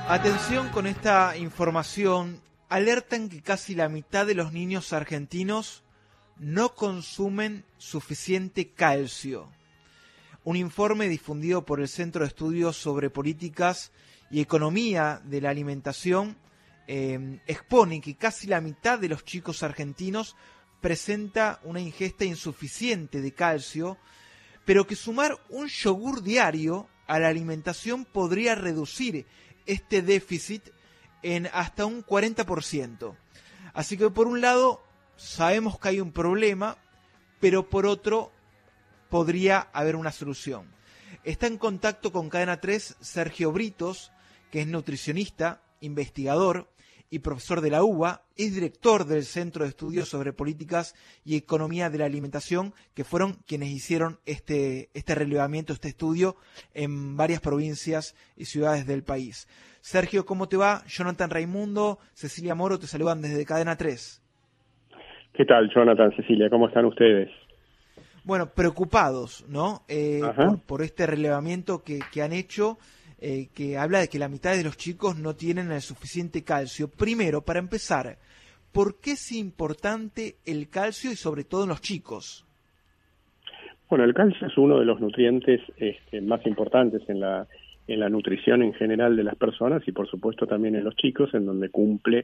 Atención con esta información, alertan que casi la mitad de los niños argentinos no consumen suficiente calcio. Un informe difundido por el Centro de Estudios sobre Políticas y Economía de la Alimentación expone que casi la mitad de los chicos argentinos presenta una ingesta insuficiente de calcio, pero que sumar un yogur diario a la alimentación podría reducir este déficit en hasta un 40%. Así que por un lado sabemos que hay un problema, pero por otro podría haber una solución. Está en contacto con Cadena 3 Sergio Britos, que es nutricionista, investigador y profesor de la UBA, es director del Centro de Estudios sobre Políticas y Economía de la Alimentación, que fueron quienes hicieron este relevamiento, este estudio en varias provincias y ciudades del país. Sergio, ¿cómo te va? Jonathan Raimundo, Cecilia Moro te saludan desde Cadena 3. ¿Qué tal, Jonathan, Cecilia? ¿Cómo están ustedes? Bueno, preocupados, ¿no? Por este relevamiento que han hecho, que habla de que la mitad de los chicos no tienen el suficiente calcio. Primero, para empezar, ¿por qué es importante el calcio y sobre todo en los chicos? Bueno, el calcio es uno de los nutrientes más importantes en la nutrición en general de las personas y por supuesto también en los chicos, en donde cumple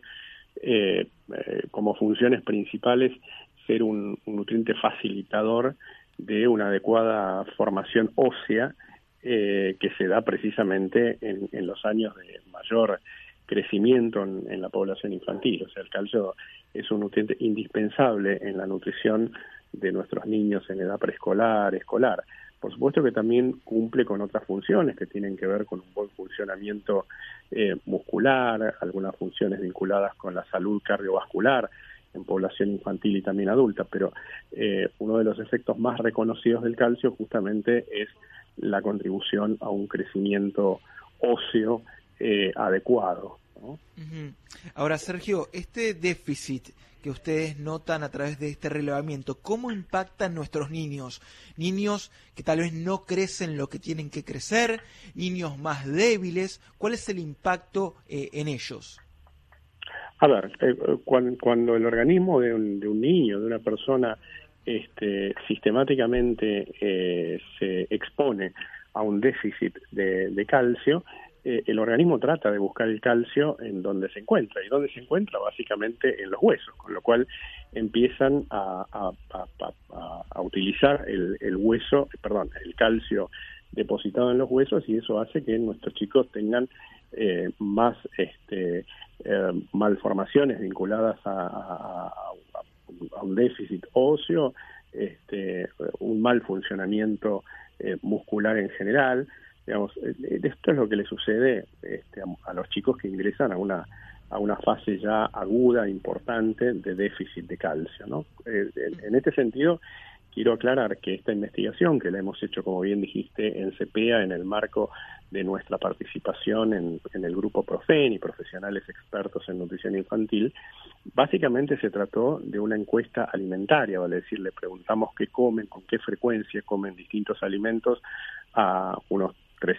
como funciones principales ser un nutriente facilitador de una adecuada formación ósea que se da precisamente en los años de mayor crecimiento en la población infantil. O sea, el calcio es un nutriente indispensable en la nutrición de nuestros niños en edad preescolar, escolar. Por supuesto que también cumple con otras funciones que tienen que ver con un buen funcionamiento muscular, algunas funciones vinculadas con la salud cardiovascular en población infantil y también adulta, pero uno de los efectos más reconocidos del calcio justamente es la contribución a un crecimiento óseo adecuado, ¿no? Uh-huh. Ahora, Sergio, este déficit que ustedes notan a través de este relevamiento, ¿cómo impacta en nuestros niños? Niños que tal vez no crecen lo que tienen que crecer, niños más débiles, ¿cuál es el impacto en ellos? A ver, cuando el organismo de un niño, de una persona, sistemáticamente se expone a un déficit de calcio, el organismo trata de buscar el calcio en donde se encuentra, y donde se encuentra básicamente en los huesos, con lo cual empiezan a utilizar el calcio depositado en los huesos, y eso hace que nuestros chicos tengan más malformaciones vinculadas a un déficit óseo, un mal funcionamiento muscular en general. Digamos, esto es lo que le sucede a los chicos que ingresan a una fase ya aguda, importante de déficit de calcio, ¿no? En este sentido, quiero aclarar que esta investigación, que la hemos hecho, como bien dijiste, en CEPEA, en el marco de nuestra participación en el grupo Profen y profesionales expertos en nutrición infantil, básicamente se trató de una encuesta alimentaria, vale decir, le preguntamos qué comen, con qué frecuencia comen distintos alimentos a unos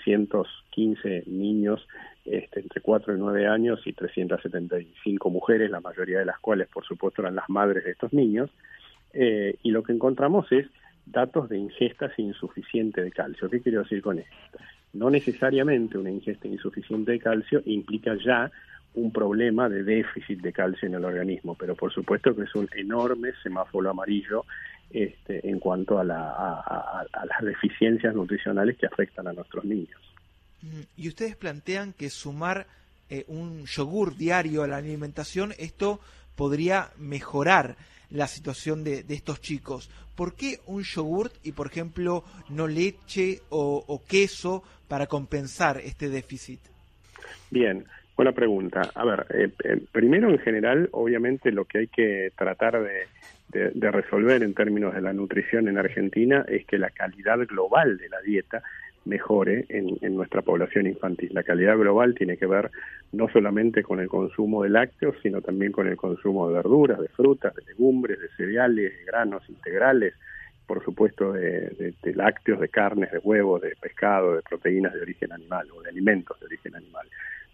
315 niños entre 4 y 9 años y 375 mujeres, la mayoría de las cuales, por supuesto, eran las madres de estos niños, y lo que encontramos es datos de ingestas insuficiente de calcio. ¿Qué quiero decir con esto? No necesariamente una ingesta insuficiente de calcio implica ya un problema de déficit de calcio en el organismo, pero por supuesto que es un enorme semáforo amarillo en cuanto a las deficiencias nutricionales que afectan a nuestros niños. Y ustedes plantean que sumar un yogur diario a la alimentación, esto podría mejorar la situación de estos chicos. ¿Por qué un yogurt y, por ejemplo, no leche o queso para compensar este déficit? Bien, buena pregunta. A ver, primero, en general, obviamente lo que hay que tratar de resolver en términos de la nutrición en Argentina es que la calidad global de la dieta mejore en nuestra población infantil. La calidad global tiene que ver no solamente con el consumo de lácteos, sino también con el consumo de verduras, de frutas, de legumbres, de cereales, de granos integrales, por supuesto de lácteos, de carnes, de huevos, de pescado, de proteínas de origen animal o de alimentos de origen animal.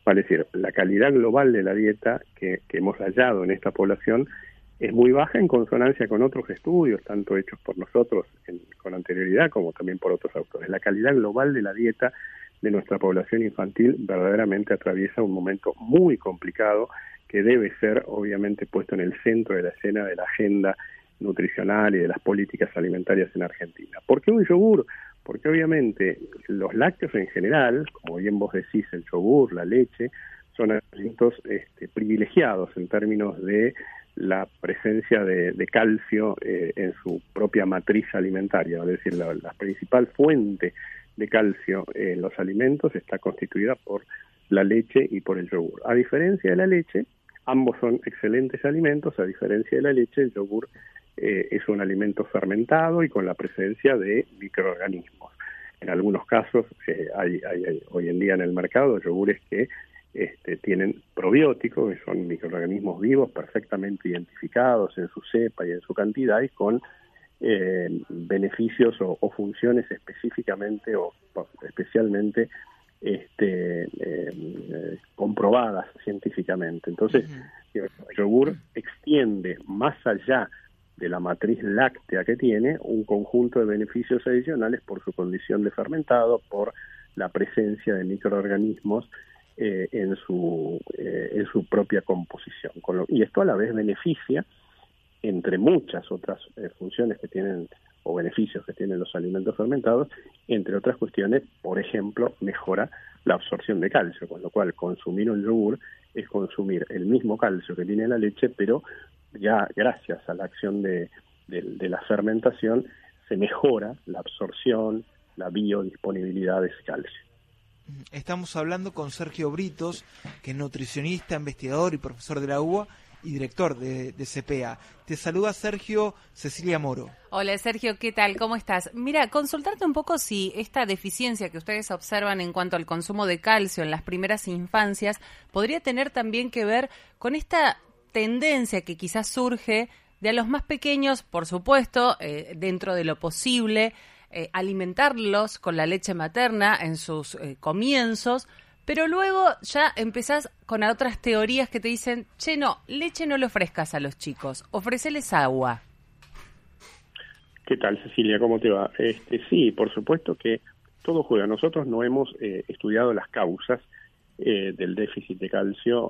Vale decir, la calidad global de la dieta que hemos hallado en esta población es muy baja en consonancia con otros estudios, tanto hechos por nosotros con anterioridad como también por otros autores. La calidad global de la dieta de nuestra población infantil verdaderamente atraviesa un momento muy complicado que debe ser obviamente puesto en el centro de la escena de la agenda nutricional y de las políticas alimentarias en Argentina. ¿Por qué un yogur? Porque obviamente los lácteos en general, como bien vos decís, el yogur, la leche, son alimentos privilegiados en términos de la presencia de calcio en su propia matriz alimentaria, es decir, la principal fuente de calcio en los alimentos está constituida por la leche y por el yogur. A diferencia de la leche, ambos son excelentes alimentos. A diferencia de la leche, el yogur es un alimento fermentado y con la presencia de microorganismos. En algunos casos hay hoy en día en el mercado yogures que tienen probióticos, que son microorganismos vivos perfectamente identificados en su cepa y en su cantidad y con beneficios o funciones específicamente o especialmente comprobadas científicamente. Entonces, el yogur extiende más allá de la matriz láctea que tiene un conjunto de beneficios adicionales por su condición de fermentado, por la presencia de microorganismos en su propia composición. Y esto a la vez beneficia, entre muchas otras funciones que tienen o beneficios que tienen los alimentos fermentados, entre otras cuestiones, por ejemplo, mejora la absorción de calcio, con lo cual consumir un yogur es consumir el mismo calcio que tiene la leche, pero ya gracias a la acción de la fermentación se mejora la absorción, la biodisponibilidad de ese calcio. Estamos hablando con Sergio Britos, que es nutricionista, investigador y profesor de la UBA y director de CPA. Te saluda Sergio, Cecilia Moro. Hola Sergio, ¿qué tal? ¿Cómo estás? Mira, consultarte un poco si esta deficiencia que ustedes observan en cuanto al consumo de calcio en las primeras infancias podría tener también que ver con esta tendencia que quizás surge de a los más pequeños, por supuesto, dentro de lo posible, alimentarlos con la leche materna en sus comienzos, pero luego ya empezás con otras teorías que te dicen, che, no, leche no le ofrezcas a los chicos, ofréceles agua. ¿Qué tal, Cecilia? ¿Cómo te va? Sí, por supuesto que todo juega. Nosotros no hemos estudiado las causas del déficit de calcio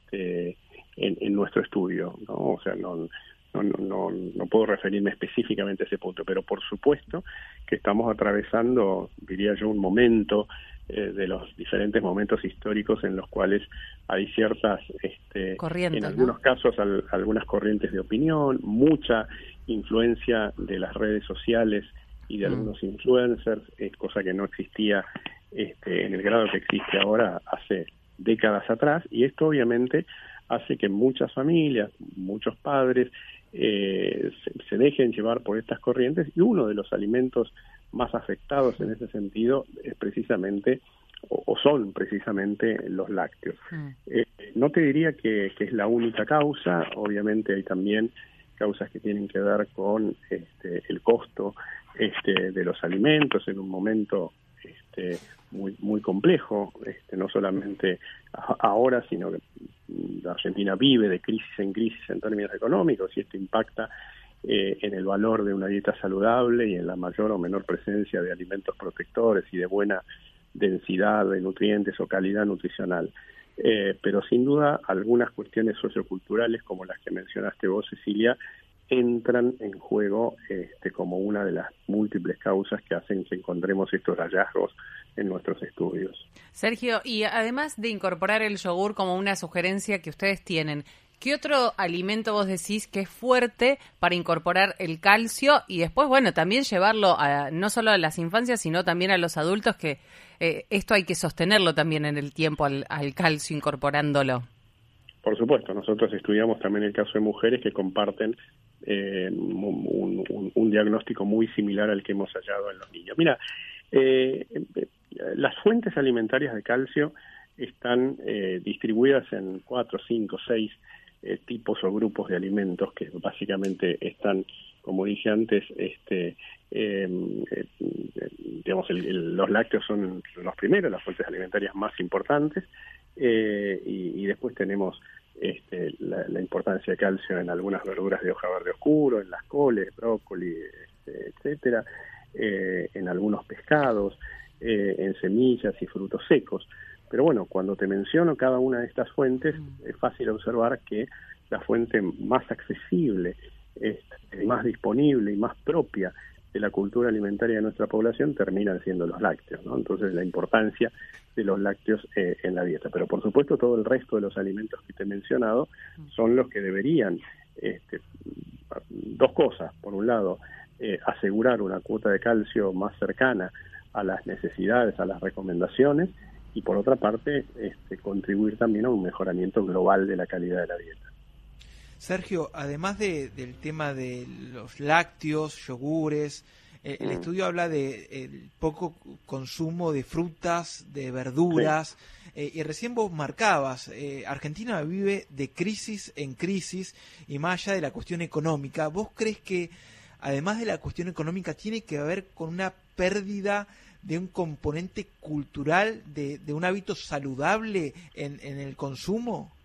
en nuestro estudio, ¿no? O sea, no puedo referirme específicamente a ese punto, pero por supuesto que estamos atravesando, diría yo, un momento de los diferentes momentos históricos en los cuales hay ciertas, corrientes, en algunos ¿no? casos algunas corrientes de opinión, mucha influencia de las redes sociales y de algunos influencers, cosa que no existía en el grado que existe ahora hace décadas atrás, y esto obviamente hace que muchas familias, muchos padres se dejen llevar por estas corrientes, y uno de los alimentos más afectados en ese sentido es precisamente o son precisamente los lácteos. No te diría que es la única causa, obviamente hay también causas que tienen que ver con el costo de los alimentos en un momento muy complejo, no solamente ahora, sino que la Argentina vive de crisis en términos económicos, y esto impacta en el valor de una dieta saludable y en la mayor o menor presencia de alimentos protectores y de buena densidad de nutrientes o calidad nutricional. Pero sin duda algunas cuestiones socioculturales como las que mencionaste vos, Cecilia, entran en juego como una de las múltiples causas que hacen que encontremos estos hallazgos en nuestros estudios. Sergio, y además de incorporar el yogur como una sugerencia que ustedes tienen, ¿qué otro alimento vos decís que es fuerte para incorporar el calcio y después, bueno, también llevarlo no solo a las infancias, sino también a los adultos, que esto hay que sostenerlo también en el tiempo al calcio incorporándolo? Por supuesto, nosotros estudiamos también el caso de mujeres que comparten un diagnóstico muy similar al que hemos hallado en los niños. Mira, las fuentes alimentarias de calcio están distribuidas en 4, 5, 6 tipos o grupos de alimentos que básicamente están, como dije antes, digamos, los lácteos son los primeros, las fuentes alimentarias más importantes. y después tenemos la importancia de calcio en algunas verduras de hoja verde oscuro, en las coles, brócoli, etcétera, en algunos pescados, en semillas y frutos secos. Pero bueno, cuando te menciono cada una de estas fuentes, es fácil observar que la fuente más accesible, más disponible y más propia de la cultura alimentaria de nuestra población terminan siendo los lácteos, ¿no? Entonces, la importancia de los lácteos en la dieta. Pero, por supuesto, todo el resto de los alimentos que te he mencionado son los que deberían, dos cosas. Por un lado, asegurar una cuota de calcio más cercana a las necesidades, a las recomendaciones, y por otra parte, contribuir también a un mejoramiento global de la calidad de la dieta. Sergio, además del tema de los lácteos, yogures, el estudio habla de el poco consumo de frutas, de verduras, y recién vos marcabas, Argentina vive de crisis en crisis, y más allá de la cuestión económica, ¿vos crees que además de la cuestión económica tiene que ver con una pérdida de un componente cultural, de un hábito saludable en el consumo?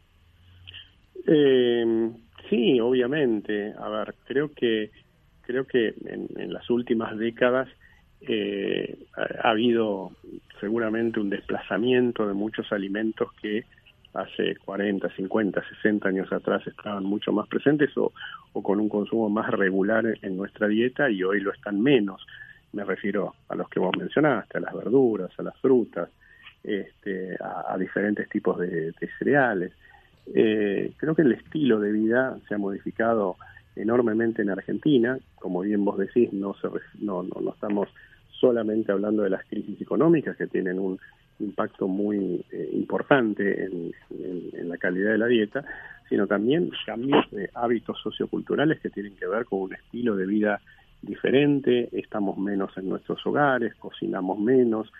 Sí, obviamente. A ver, creo que en las últimas décadas ha habido seguramente un desplazamiento de muchos alimentos que hace 40, 50, 60 años atrás estaban mucho más presentes o con un consumo más regular en nuestra dieta, y hoy lo están menos. Me refiero a los que vos mencionaste, a las verduras, a las frutas, a diferentes tipos de cereales. Creo que el estilo de vida se ha modificado enormemente en Argentina. Como bien vos decís, no estamos solamente hablando de las crisis económicas, que tienen un impacto muy importante en la calidad de la dieta, sino también cambios de hábitos socioculturales que tienen que ver con un estilo de vida diferente. Estamos menos en nuestros hogares, cocinamos menos,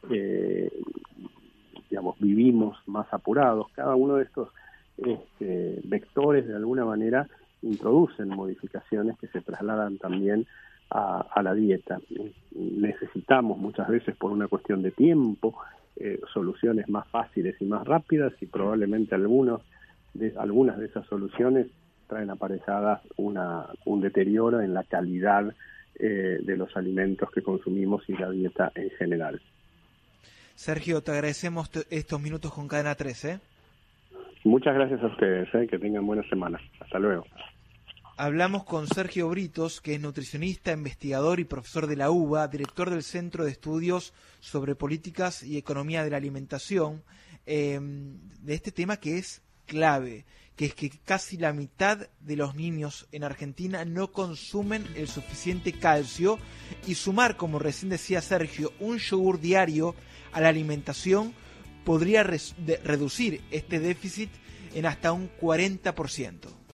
vivimos más apurados. Cada uno de estos vectores de alguna manera introducen modificaciones que se trasladan también a la dieta. Necesitamos muchas veces, por una cuestión de tiempo, soluciones más fáciles y más rápidas, y probablemente algunas de esas soluciones traen aparejadas un deterioro en la calidad de los alimentos que consumimos y la dieta en general. Sergio, te agradecemos estos minutos con Cadena 13. Muchas gracias a ustedes, que tengan buena semana. Hasta luego. Hablamos con Sergio Britos, que es nutricionista, investigador y profesor de la UBA, director del Centro de Estudios sobre Políticas y Economía de la Alimentación, de este tema que es clave, que es que casi la mitad de los niños en Argentina no consumen el suficiente calcio, y sumar, como recién decía Sergio, un yogur diario a la alimentación podría reducir este déficit en hasta un 40%.